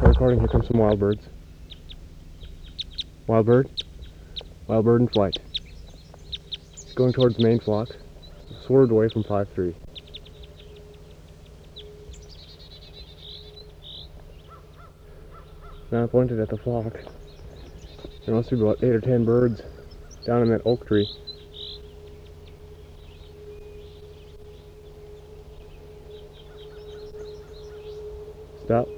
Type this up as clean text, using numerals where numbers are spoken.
recording. Here comes some wild birds. Wild bird. Wild bird in flight. It's going towards the main flock. Swerved away from 5-3. Now pointed at the flock. There must be about 8 or 10 birds down in that oak tree. Stop.